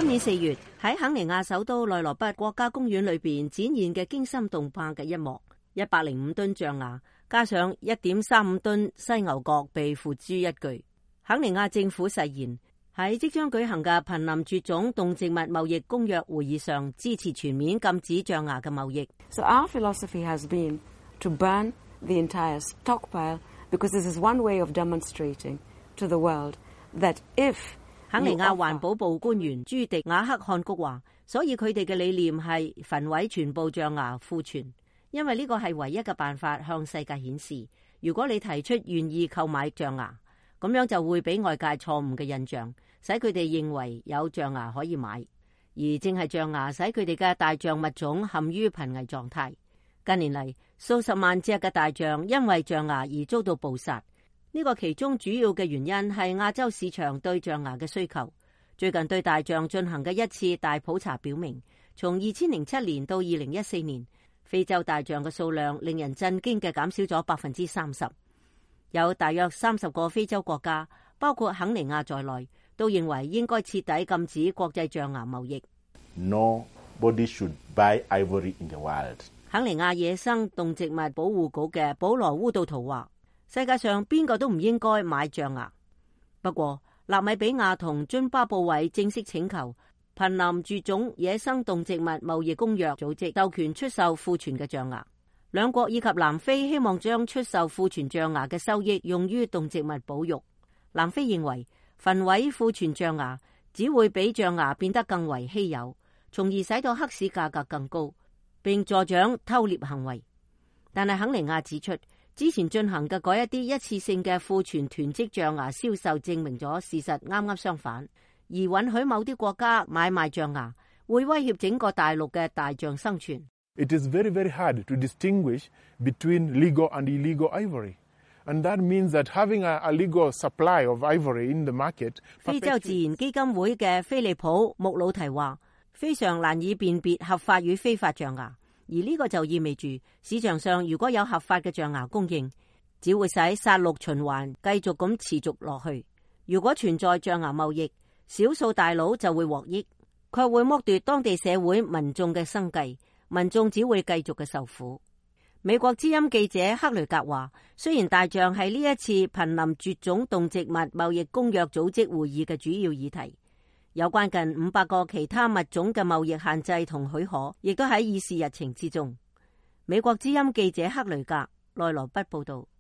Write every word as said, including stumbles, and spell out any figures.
今年四月喺肯尼亞首都內羅畢國家公園裏邊展現嘅驚心動魄嘅一幕，一百零五噸象牙加上一點三五噸犀牛角被付諸一炬。肯尼亞政府誓言喺即將舉行嘅瀕臨絕種動植物貿易公約會議上支持全面禁止象牙嘅貿易。 So our philosophy has been to burn the entire stockpile because this is one way of demonstrating to the world that if 肯尼亞環保部官員朱迪瓦克漢谷話，所以佢哋嘅理念係焚毀全部象牙庫存，因為呢個係唯一嘅辦法向世界顯示，如果你提出願意購買象牙，咁樣就會俾外界錯誤嘅印象，使佢哋認為有象牙可以買，而正係象牙使佢哋嘅大象物種陷於瀕危狀態。近年嚟，數十萬隻嘅大象因為象牙而遭到捕殺。呢個其中主要嘅原因係亞洲市場對象牙嘅需求。最近對大象進行嘅一次大普查表明，從二千零七年到二零一四年，非洲大象嘅數量令人震驚嘅減少咗百分之三十。有大約三十個非洲國家，包括肯尼亞在內，都認為應該徹底禁止國際象牙貿易。 Nobody should buy ivory in the world. 肯尼亞野生動植物保護局嘅保羅烏道圖話，世界上邊個都唔應該買象牙。不過，納米比亞同津巴布韋正式請求瀕臨絕種野生動植物貿易公約組織授權出售庫存嘅象牙。兩國以及南非希望將出售庫存象牙嘅收益用於動植物保育。南非認為焚毀庫存象牙只會俾象牙變得更為稀有，從而使到黑市價格更高，並助長偷獵行為。但係肯尼亞指出，之前進行嘅嗰一啲一次性嘅庫存囤積象牙銷售證明咗事實啱啱相反，而允許某啲國家買賣象牙會威脅整個大陸嘅大象生存。 It is very, very hard to distinguish between legal and illegal ivory. And that means that having a, a legal supply of ivory in the market. 非洲自然基金會嘅菲利普穆魯提話，非常難以辨別合法與非法象牙。而呢個就意味住市場上如果有合法嘅象牙供應，只會使殺戮循環繼續咁持續落去。如果存在象牙貿易，少數大佬就會獲益，卻會剝奪當地社會民眾嘅生計，民眾只會繼續嘅受苦。美國之音記者克雷格話，雖然大象係呢一次瀕臨絕種動植物貿易公約組織會議嘅主要議題，有關近五百個其他物種嘅貿易限制同許可，亦都喺議事日程之中。美國之音記者克雷格內羅畢報道。